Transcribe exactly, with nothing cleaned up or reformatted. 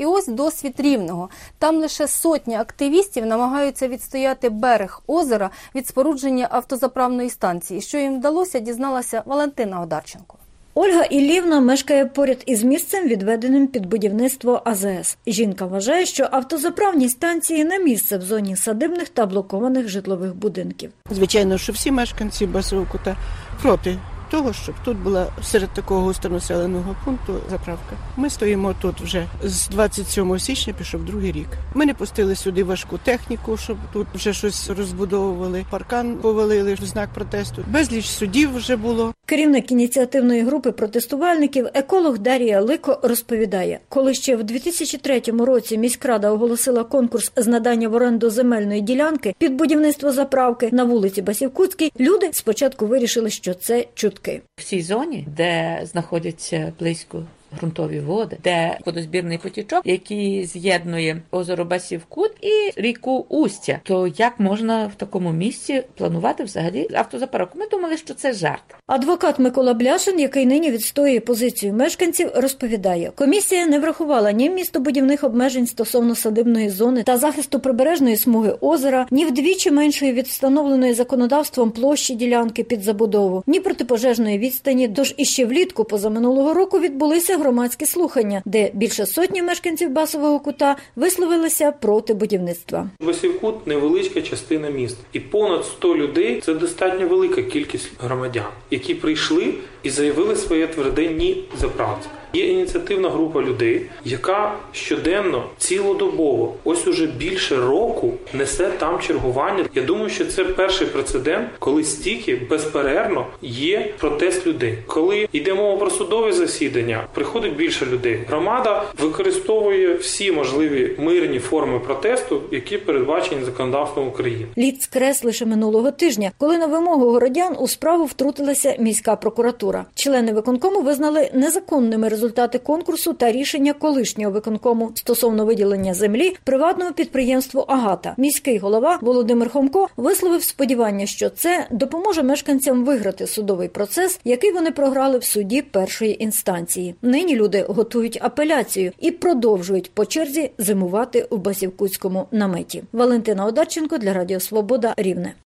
І ось досвід Рівного. Там лише сотні активістів намагаються відстояти берег озера від спорудження автозаправної станції. Що їм вдалося, дізналася Валентина Одарченко. Ольга Іллівна мешкає поряд із місцем, відведеним під будівництво А З С. Жінка вважає, що автозаправні станції не місце в зоні садибних та блокованих житлових будинків. Звичайно, що всі мешканці Басового Кута проти того, щоб тут була серед такого густонаселеного пункту заправка. Ми стоїмо тут вже з двадцять сьомого січня, пішов другий рік. Ми не пустили сюди важку техніку, щоб тут вже щось розбудовували. Паркан повалили в знак протесту. Безліч судів вже було. Керівник ініціативної групи протестувальників, еколог Дар'я Лико розповідає, коли ще в дві тисячі третьому році міськрада оголосила конкурс з надання в оренду земельної ділянки під будівництво заправки на вулиці Басівкутській, люди спочатку вирішили, що це чутки. В цій зоні, де знаходяться близько ґрунтові води, де водозбірний потічок, який з'єднує озеро Басівкут і ріку Устя, то як можна в такому місці планувати взагалі автозаправку? Ми думали, що це жарт. Адвокат Микола Бляшин, який нині відстоює позицію мешканців, розповідає, комісія не врахувала ні містобудівних обмежень стосовно садибної зони та захисту прибережної смуги озера, ні вдвічі меншої від встановленої законодавством площі ділянки під забудову, ні протипожежної відстані. Тож іще влітку позаминулого року відбулися громадські слухання, де більше сотні мешканців Басового Кута висловилися проти будівництва. Басівкут – невеличка частина міста. І понад сто людей – це достатньо велика кількість громадян, які прийшли і заявили своє тверде «ні» заправці. Є ініціативна група людей, яка щоденно, цілодобово, ось уже більше року несе там чергування. Я думаю, що це перший прецедент, коли стільки безперервно є протест людей. Коли йде мова про судове засідання, приходить більше людей. Громада використовує всі можливі мирні форми протесту, які передбачені законодавством України. Лід скрес лише минулого тижня, коли на вимогу городян у справу втрутилася міська прокуратура. Члени виконкому визнали незаконними результати результати конкурсу та рішення колишнього виконкому стосовно виділення землі приватному підприємству «Агата». Міський голова Володимир Хомко висловив сподівання, що це допоможе мешканцям виграти судовий процес, який вони програли в суді першої інстанції. Нині люди готують апеляцію і продовжують по черзі зимувати у Басівкутському наметі. Валентина Одарченко для Радіо Свобода, Рівне.